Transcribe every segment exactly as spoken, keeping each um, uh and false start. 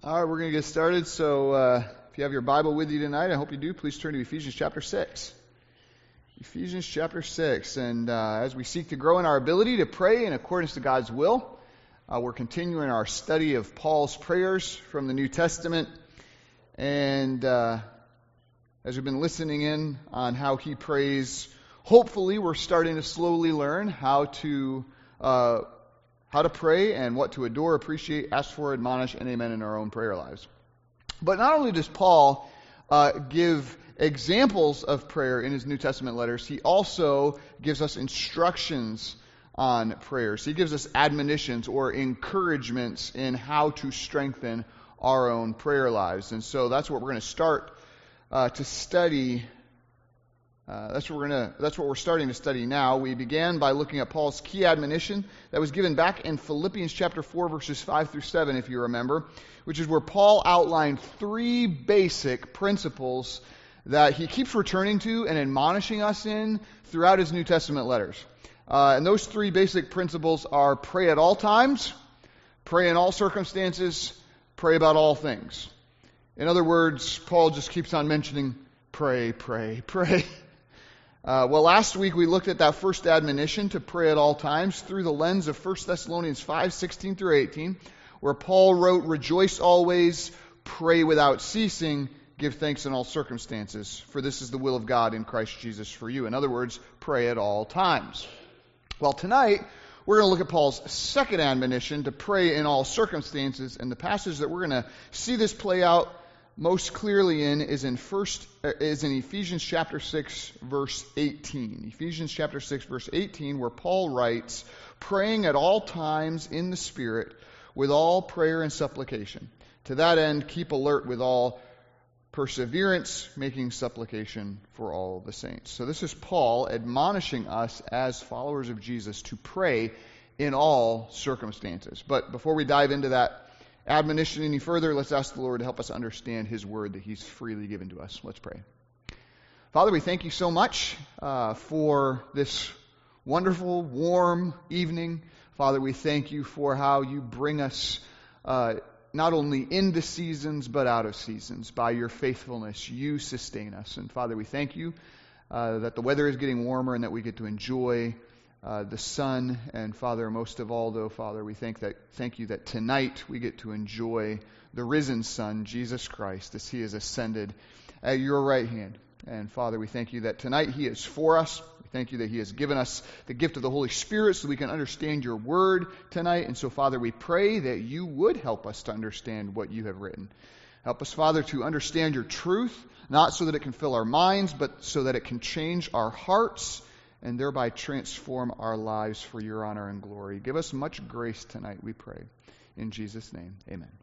All right, we're going to get started. So uh, if you have your Bible with you tonight, I hope you do, please turn to Ephesians chapter six. Ephesians chapter six. And uh, as we seek to grow in our ability to pray in accordance to God's will, uh, we're continuing our study of Paul's prayers from the New Testament. And uh, as we've been listening in on how he prays, hopefully we're starting to slowly learn how to uh, how to pray and what to adore, appreciate, ask for, admonish, and amen in our own prayer lives. But not only does Paul uh, give examples of prayer in his New Testament letters, he also gives us instructions on prayers. He gives us admonitions or encouragements in how to strengthen our own prayer lives. And so that's what we're going to start uh, to study. Uh, that's what we're gonna. That's what we're starting to study now. We began by looking at Paul's key admonition that was given back in Philippians chapter four, verses five through seven, if you remember, which is where Paul outlined three basic principles that he keeps returning to and admonishing us in throughout his New Testament letters. Uh, and those three basic principles are: pray at all times, pray in all circumstances, pray about all things. In other words, Paul just keeps on mentioning pray, pray, pray. Uh, well, last week we looked at that first admonition to pray at all times through the lens of First Thessalonians five, sixteen through eighteen, where Paul wrote, "Rejoice always, pray without ceasing, give thanks in all circumstances, for this is the will of God in Christ Jesus for you." In other words, pray at all times. Well, tonight we're going to look at Paul's second admonition to pray in all circumstances, and the passage that we're going to see this play out most clearly in is in first is in Ephesians chapter six, verse eighteen. Ephesians chapter six, verse eighteen, where Paul writes, "Praying at all times in the Spirit, with all prayer and supplication. To that end, keep alert with all perseverance, making supplication for all the saints." So this is Paul admonishing us as followers of Jesus to pray in all circumstances. But before we dive into that admonition any further, let's ask the Lord to help us understand His Word that He's freely given to us. Let's pray. Father, we thank you so much uh, for this wonderful, warm evening. Father, we thank you for how you bring us uh, not only into seasons, but out of seasons. By your faithfulness, you sustain us. And Father, we thank you uh, that the weather is getting warmer and that we get to enjoy Uh, the sun. And Father, most of all, though, Father, we thank that thank you that tonight we get to enjoy the risen Son, Jesus Christ, as He is ascended at your right hand. And Father, we thank you that tonight He is for us. We thank you that He has given us the gift of the Holy Spirit so we can understand your word tonight. And so, Father, we pray that you would help us to understand what you have written. Help us, Father, to understand your truth, not so that it can fill our minds, but so that it can change our hearts and thereby transform our lives for your honor and glory. Give us much grace tonight, we pray. In Jesus' name, amen.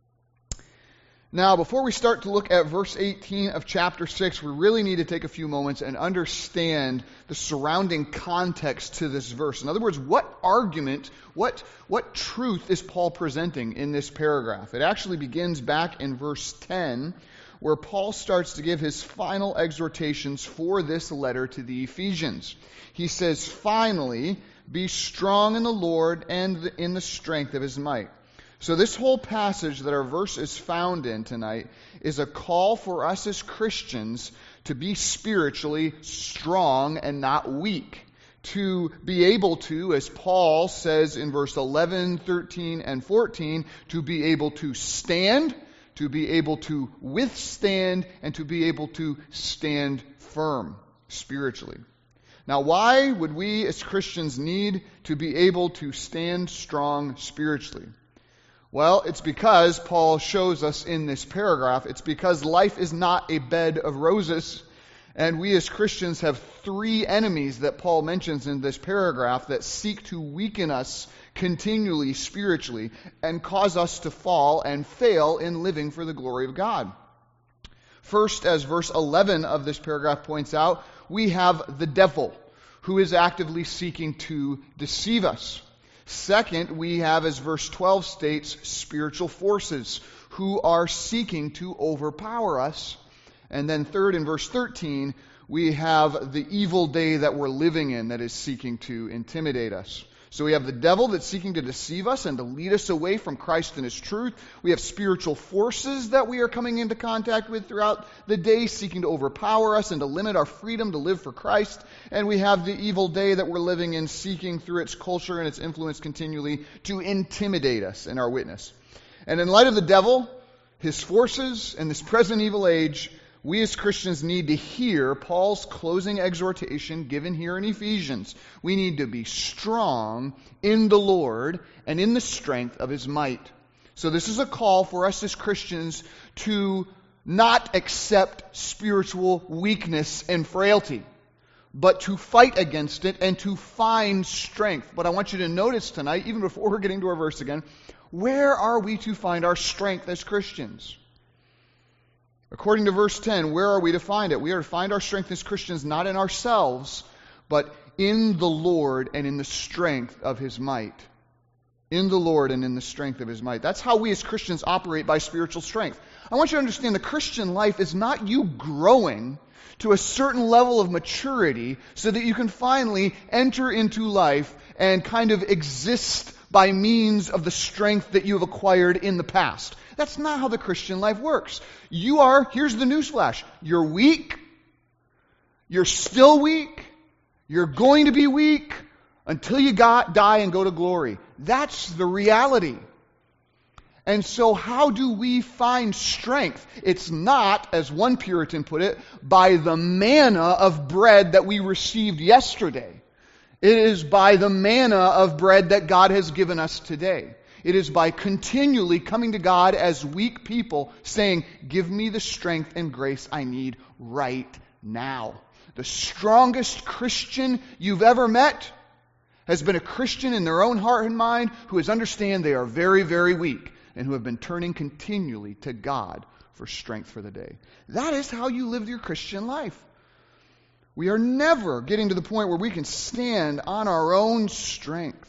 Now, before we start to look at verse eighteen of chapter six, we really need to take a few moments and understand the surrounding context to this verse. In other words, what argument, what, what truth is Paul presenting in this paragraph? It actually begins back in verse ten, where Paul starts to give his final exhortations for this letter to the Ephesians. He says, "Finally, be strong in the Lord and in the strength of His might." So this whole passage that our verse is found in tonight is a call for us as Christians to be spiritually strong and not weak. To be able to, as Paul says in verse eleven, thirteen, and fourteen, to be able to stand, to be able to withstand, and to be able to stand firm spiritually. Now, why would we as Christians need to be able to stand strong spiritually? Well, it's because Paul shows us in this paragraph, it's because life is not a bed of roses. And we as Christians have three enemies that Paul mentions in this paragraph that seek to weaken us continually spiritually and cause us to fall and fail in living for the glory of God. First, as verse eleven of this paragraph points out, we have the devil, who is actively seeking to deceive us. Second, we have, as verse twelve states, spiritual forces who are seeking to overpower us. And then third, in verse thirteen, we have the evil day that we're living in that is seeking to intimidate us. So we have the devil that's seeking to deceive us and to lead us away from Christ and His truth. We have spiritual forces that we are coming into contact with throughout the day, seeking to overpower us and to limit our freedom to live for Christ. And we have the evil day that we're living in, seeking through its culture and its influence continually to intimidate us in our witness. And in light of the devil, his forces, and this present evil age, we as Christians need to hear Paul's closing exhortation given here in Ephesians. We need to be strong in the Lord and in the strength of His might. So this is a call for us as Christians to not accept spiritual weakness and frailty, but to fight against it and to find strength. But I want you to notice tonight, even before we're getting to our verse again, where are we to find our strength as Christians? According to verse ten, where are we to find it? We are to find our strength as Christians not in ourselves, but in the Lord and in the strength of His might. In the Lord and in the strength of His might. That's how we as Christians operate by spiritual strength. I want you to understand the Christian life is not you growing to a certain level of maturity so that you can finally enter into life and kind of exist by means of the strength that you have acquired in the past. That's not how the Christian life works. You are, here's the newsflash, you're weak, you're still weak, you're going to be weak until you got, die and go to glory. That's the reality. And so how do we find strength? It's not, as one Puritan put it, by the manna of bread that we received yesterday. It is by the manna of bread that God has given us today. It is by continually coming to God as weak people, saying, give me the strength and grace I need right now. The strongest Christian you've ever met has been a Christian in their own heart and mind who has understand they are very, very weak and who have been turning continually to God for strength for the day. That is how you live your Christian life. We are never getting to the point where we can stand on our own strength.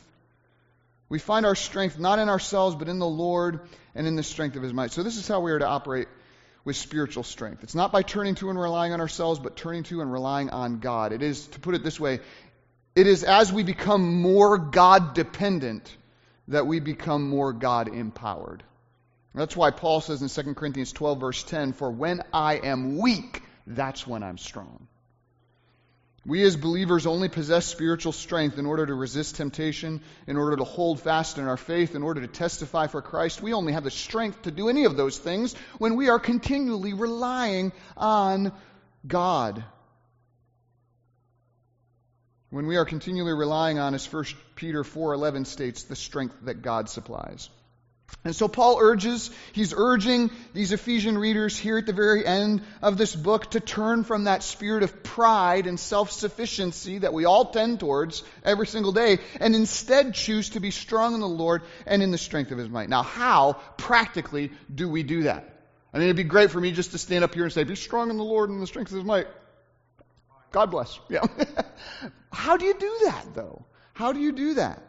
We find our strength not in ourselves, but in the Lord and in the strength of His might. So this is how we are to operate with spiritual strength. It's not by turning to and relying on ourselves, but turning to and relying on God. It is, to put it this way, it is as we become more God-dependent that we become more God-empowered. That's why Paul says in Second Corinthians twelve, verse ten, for when I am weak, that's when I'm strong. We as believers only possess spiritual strength in order to resist temptation, in order to hold fast in our faith, in order to testify for Christ. We only have the strength to do any of those things when we are continually relying on God. When we are continually relying on, as First Peter four eleven states, the strength that God supplies. And so Paul urges, he's urging these Ephesian readers here at the very end of this book to turn from that spirit of pride and self-sufficiency that we all tend towards every single day, and instead choose to be strong in the Lord and in the strength of His might. Now, how practically do we do that? I mean, it'd be great for me just to stand up here and say, be strong in the Lord and the strength of His might. God bless. Yeah. How do you do that, though? How do you do that?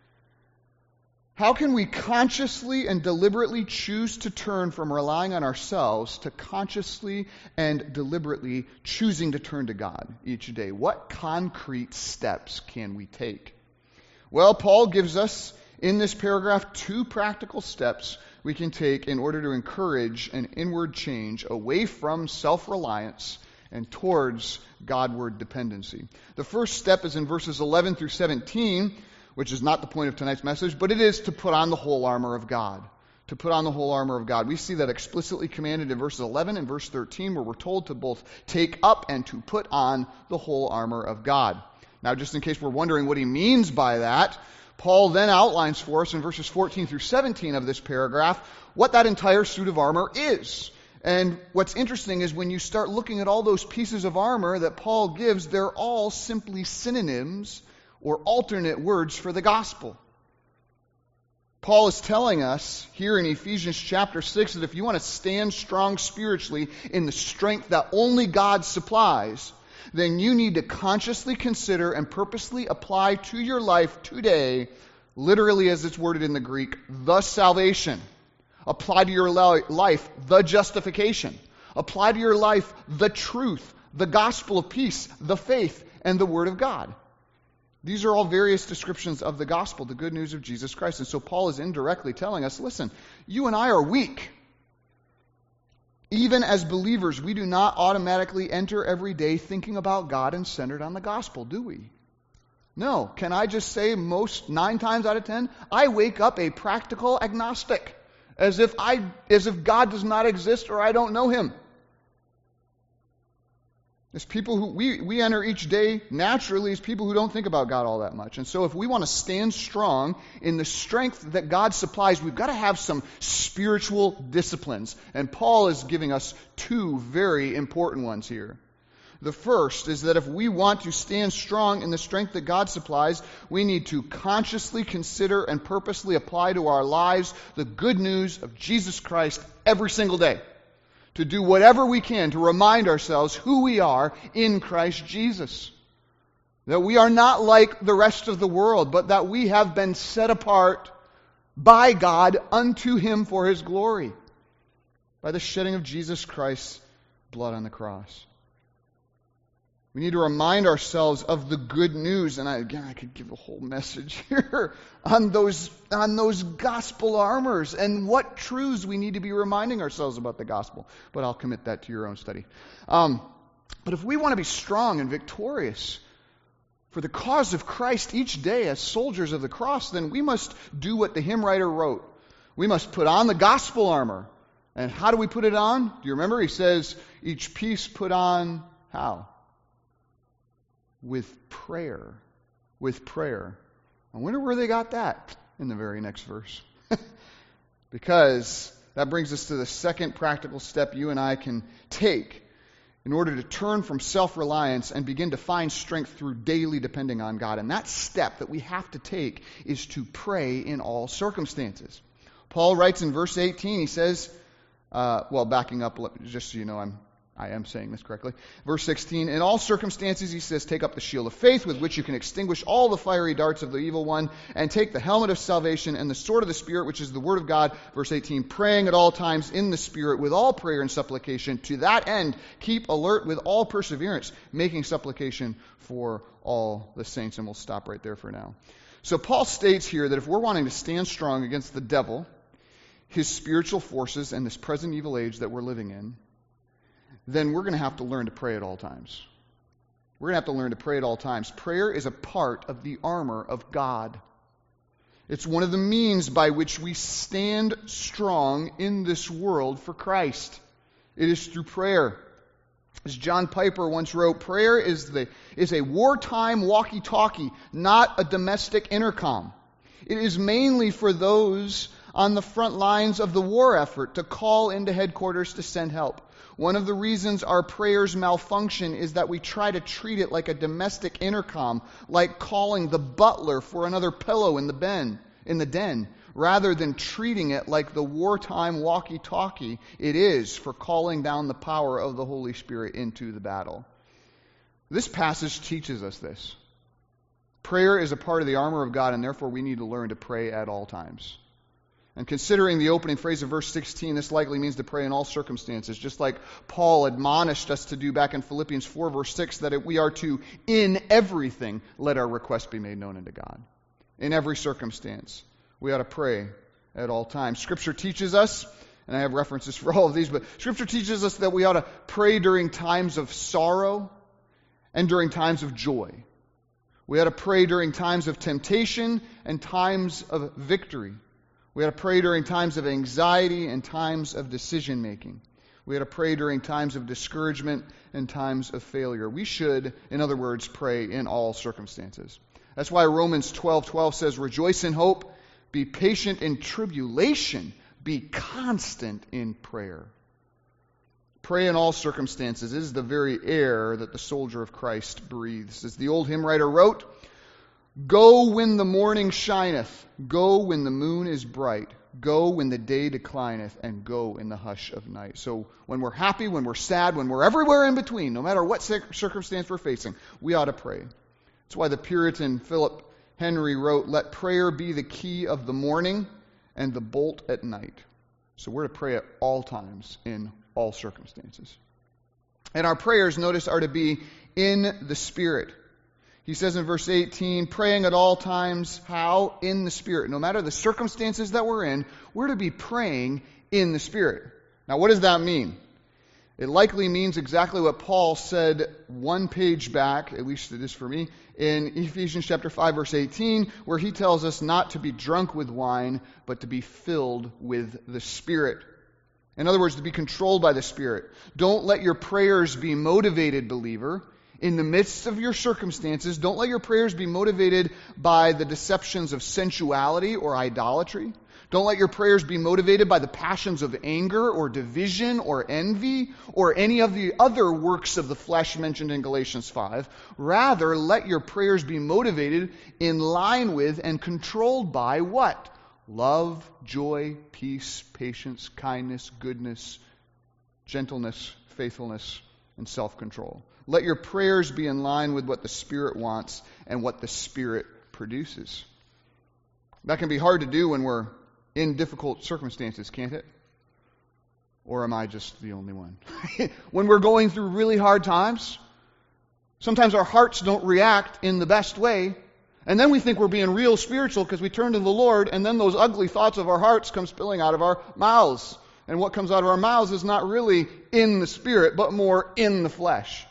How can we consciously and deliberately choose to turn from relying on ourselves to consciously and deliberately choosing to turn to God each day? What concrete steps can we take? Well, Paul gives us in this paragraph two practical steps we can take in order to encourage an inward change away from self-reliance and towards Godward dependency. The first step is in verses eleven through seventeen, which is not the point of tonight's message, but it is to put on the whole armor of God. To put on the whole armor of God. We see that explicitly commanded in verses eleven and verse thirteen, where we're told to both take up and to put on the whole armor of God. Now, just in case we're wondering what he means by that, Paul then outlines for us in verses fourteen through seventeen of this paragraph what that entire suit of armor is. And what's interesting is when you start looking at all those pieces of armor that Paul gives, they're all simply synonyms or alternate words for the gospel. Paul is telling us here in Ephesians chapter six that if you want to stand strong spiritually in the strength that only God supplies, then you need to consciously consider and purposely apply to your life today, literally as it's worded in the Greek, the salvation. Apply to your life the justification. Apply to your life the truth, the gospel of peace, the faith, and the word of God. These are all various descriptions of the gospel, the good news of Jesus Christ. And so Paul is indirectly telling us, listen, you and I are weak. Even as believers, we do not automatically enter every day thinking about God and centered on the gospel, do we? No. Can I just say most, nine times out of ten, I wake up a practical agnostic, as if I, as if God does not exist or I don't know Him. As people who, we, we enter each day naturally as people who don't think about God all that much. And so if we want to stand strong in the strength that God supplies, we've got to have some spiritual disciplines. And Paul is giving us two very important ones here. The first is that if we want to stand strong in the strength that God supplies, we need to consciously consider and purposely apply to our lives the good news of Jesus Christ every single day. To do whatever we can to remind ourselves who we are in Christ Jesus. That we are not like the rest of the world, but that we have been set apart by God unto Him for His glory. By the shedding of Jesus Christ's blood on the cross. We need to remind ourselves of the good news, and I, again, I could give a whole message here on those on those gospel armors and what truths we need to be reminding ourselves about the gospel. But I'll commit that to your own study. Um, but if we want to be strong and victorious for the cause of Christ each day as soldiers of the cross, then we must do what the hymn writer wrote. We must put on the gospel armor. And how do we put it on? Do you remember? He says, each piece put on how? With prayer. With prayer. I wonder where they got that in the very next verse. Because that brings us to the second practical step you and I can take in order to turn from self-reliance and begin to find strength through daily depending on God. And that step that we have to take is to pray in all circumstances. Paul writes in verse eighteen, he says, uh, well, backing up, just so you know, I'm I am saying this correctly. Verse sixteen, in all circumstances, he says, take up the shield of faith with which you can extinguish all the fiery darts of the evil one, and take the helmet of salvation and the sword of the Spirit, which is the word of God. Verse eighteen, praying at all times in the Spirit with all prayer and supplication. To that end, keep alert with all perseverance, making supplication for all the saints. And we'll stop right there for now. So Paul states here that if we're wanting to stand strong against the devil, his spiritual forces, and this present evil age that we're living in, then we're going to have to learn to pray at all times. We're going to have to learn to pray at all times. Prayer is a part of the armor of God. It's one of the means by which we stand strong in this world for Christ. It is through prayer. As John Piper once wrote, prayer is the is a wartime walkie-talkie, not a domestic intercom. It is mainly for those on the front lines of the war effort to call into headquarters to send help. One of the reasons our prayers malfunction is that we try to treat it like a domestic intercom, like calling the butler for another pillow in the den, in the den, rather than treating it like the wartime walkie-talkie it is for calling down the power of the Holy Spirit into the battle. This passage teaches us this. Prayer is a part of the armor of God, and therefore we need to learn to pray at all times. And considering the opening phrase of verse sixteen, this likely means to pray in all circumstances, just like Paul admonished us to do back in Philippians four, verse six, that we are to, in everything, let our requests be made known unto God. In every circumstance, we ought to pray at all times. Scripture teaches us, and I have references for all of these, but Scripture teaches us that we ought to pray during times of sorrow and during times of joy. We ought to pray during times of temptation and times of victory. We ought to pray during times of anxiety and times of decision-making. We ought to pray during times of discouragement and times of failure. We should, in other words, pray in all circumstances. That's why Romans twelve twelve says, rejoice in hope, be patient in tribulation, be constant in prayer. Pray in all circumstances is the very air that the soldier of Christ breathes. As the old hymn writer wrote, go when the morning shineth, go when the moon is bright, go when the day declineth, and go in the hush of night. So when we're happy, when we're sad, when we're everywhere in between, no matter what circumstance we're facing, we ought to pray. That's why the Puritan Philip Henry wrote, let prayer be the key of the morning and the bolt at night. So we're to pray at all times in all circumstances. And our prayers, notice, are to be in the Spirit. He says in verse eighteen, praying at all times, how? In the Spirit. No matter the circumstances that we're in, we're to be praying in the Spirit. Now, what does that mean? It likely means exactly what Paul said one page back, at least it is for me, in Ephesians chapter five, verse eighteen, where he tells us not to be drunk with wine, but to be filled with the Spirit. In other words, to be controlled by the Spirit. Don't let your prayers be motivated, believer. In the midst of your circumstances, don't let your prayers be motivated by the deceptions of sensuality or idolatry. Don't let your prayers be motivated by the passions of anger or division or envy or any of the other works of the flesh mentioned in Galatians five. Rather, let your prayers be motivated in line with and controlled by what? Love, joy, peace, patience, kindness, goodness, gentleness, faithfulness, and self-control. Let your prayers be in line with what the Spirit wants and what the Spirit produces. That can be hard to do when we're in difficult circumstances, can't it? Or am I just the only one? When we're going through really hard times, sometimes our hearts don't react in the best way, and then we think we're being real spiritual because we turn to the Lord, and then those ugly thoughts of our hearts come spilling out of our mouths. And what comes out of our mouths is not really in the Spirit, but more in the flesh.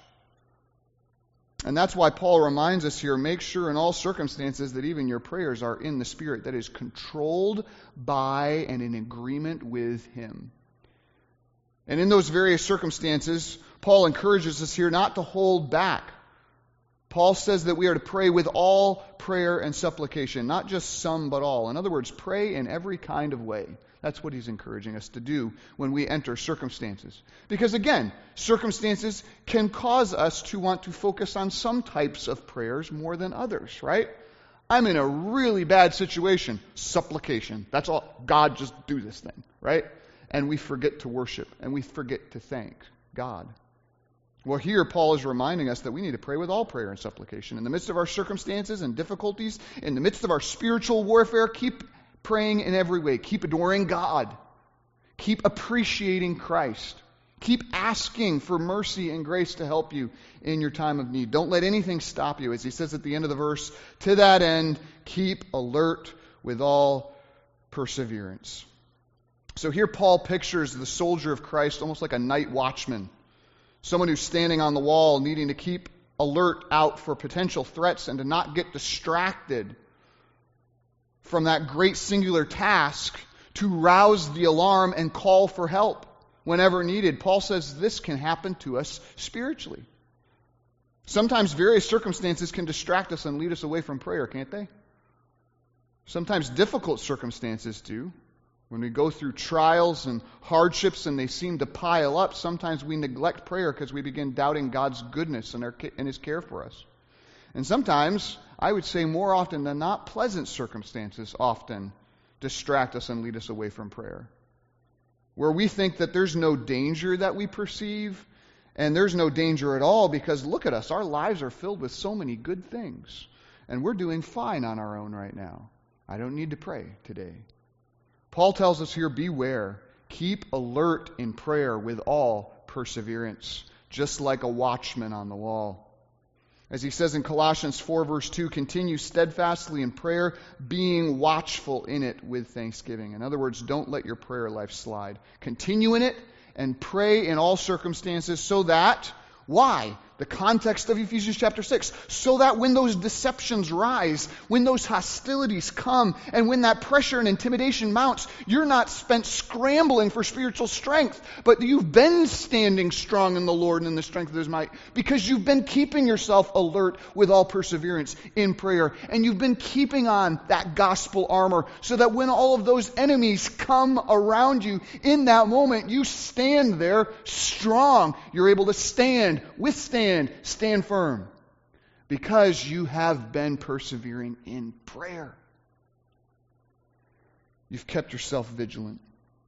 And that's why Paul reminds us here, make sure in all circumstances that even your prayers are in the Spirit, that is controlled by and in agreement with Him. And in those various circumstances, Paul encourages us here not to hold back. Paul says that we are to pray with all prayer and supplication, not just some but all. In other words, pray in every kind of way. That's what he's encouraging us to do when we enter circumstances. Because again, circumstances can cause us to want to focus on some types of prayers more than others, right? I'm in a really bad situation. Supplication. That's all. God, just do this thing, right? And we forget to worship, and we forget to thank God. Well, here Paul is reminding us that we need to pray with all prayer and supplication. In the midst of our circumstances and difficulties, in the midst of our spiritual warfare, keep praying in every way. Keep adoring God. Keep appreciating Christ. Keep asking for mercy and grace to help you in your time of need. Don't let anything stop you. As he says at the end of the verse, to that end, keep alert with all perseverance. So here Paul pictures the soldier of Christ almost like a night watchman. Someone who's standing on the wall needing to keep alert out for potential threats and to not get distracted from that great singular task to rouse the alarm and call for help whenever needed. Paul says this can happen to us spiritually. Sometimes various circumstances can distract us and lead us away from prayer, can't they? Sometimes difficult circumstances do. When we go through trials and hardships and they seem to pile up, sometimes we neglect prayer because we begin doubting God's goodness and, our, and His care for us. And sometimes, I would say more often than not, pleasant circumstances often distract us and lead us away from prayer. Where we think that there's no danger that we perceive, and there's no danger at all because look at us, our lives are filled with so many good things. And we're doing fine on our own right now. I don't need to pray today. Paul tells us here, beware. Keep alert in prayer with all perseverance, just like a watchman on the wall. As he says in Colossians four, verse two, continue steadfastly in prayer, being watchful in it with thanksgiving. In other words, don't let your prayer life slide. Continue in it and pray in all circumstances so that, why? The context of Ephesians chapter six, so that when those deceptions rise, when those hostilities come, and when that pressure and intimidation mounts, you're not spent scrambling for spiritual strength, but you've been standing strong in the Lord and in the strength of His might, because you've been keeping yourself alert with all perseverance in prayer, and you've been keeping on that gospel armor, so that when all of those enemies come around you, in that moment, you stand there strong. You're able to stand, withstand, stand firm because you have been persevering in prayer. You've kept yourself vigilant.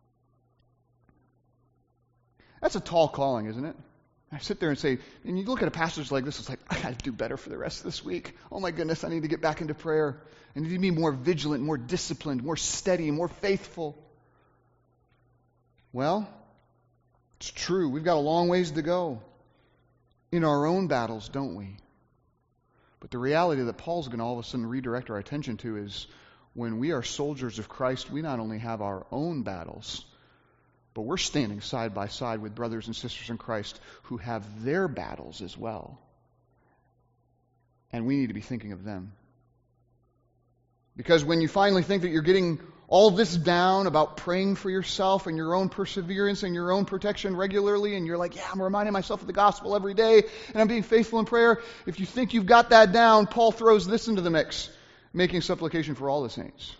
That's a tall calling, isn't it? I sit there and say, and you look at a passage like this, it's like, I got to do better for the rest of this week. Oh my goodness, I need to get back into prayer. I need to be more vigilant, more disciplined, more steady, more faithful. Well, it's true. We've got a long ways to go in our own battles, don't we? But the reality that Paul's going to all of a sudden redirect our attention to is when we are soldiers of Christ, we not only have our own battles, but we're standing side by side with brothers and sisters in Christ who have their battles as well. And we need to be thinking of them. Because when you finally think that you're getting all this down about praying for yourself and your own perseverance and your own protection regularly, and you're like, yeah, I'm reminding myself of the gospel every day, and I'm being faithful in prayer. If you think you've got that down, Paul throws this into the mix, making supplication for all the saints.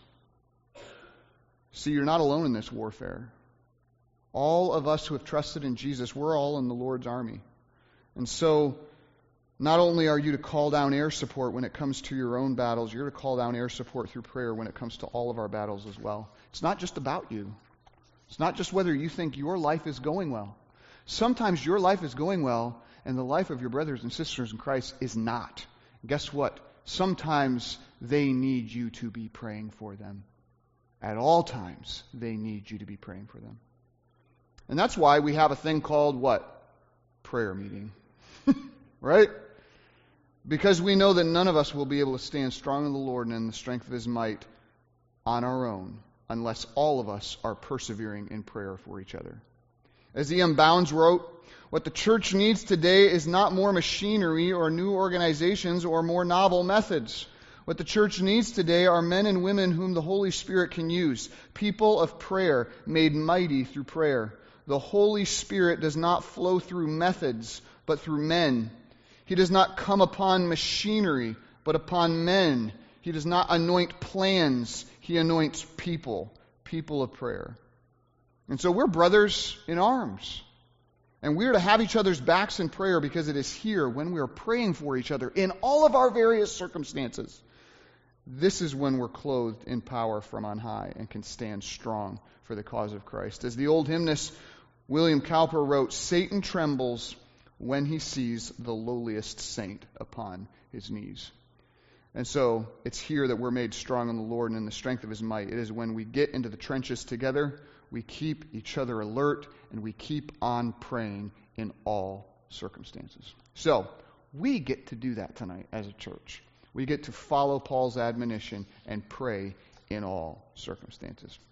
See, you're not alone in this warfare. All of us who have trusted in Jesus, we're all in the Lord's army. And so, not only are you to call down air support when it comes to your own battles, you're to call down air support through prayer when it comes to all of our battles as well. It's not just about you. It's not just whether you think your life is going well. Sometimes your life is going well, and the life of your brothers and sisters in Christ is not. Guess what? Sometimes they need you to be praying for them. At all times, they need you to be praying for them. And that's why we have a thing called what? Prayer meeting. Right? Because we know that none of us will be able to stand strong in the Lord and in the strength of His might on our own unless all of us are persevering in prayer for each other. As E M Bounds wrote, what the church needs today is not more machinery or new organizations or more novel methods. What the church needs today are men and women whom the Holy Spirit can use, people of prayer made mighty through prayer. The Holy Spirit does not flow through methods, but through men. He does not come upon machinery, but upon men. He does not anoint plans. He anoints people, people of prayer. And so we're brothers in arms. And we're to have each other's backs in prayer because it is here when we are praying for each other in all of our various circumstances. This is when we're clothed in power from on high and can stand strong for the cause of Christ. As the old hymnist William Cowper wrote, Satan trembles when he sees the lowliest saint upon his knees. And so it's here that we're made strong in the Lord and in the strength of His might. It is when we get into the trenches together, we keep each other alert, and we keep on praying in all circumstances. So we get to do that tonight as a church. We get to follow Paul's admonition and pray in all circumstances.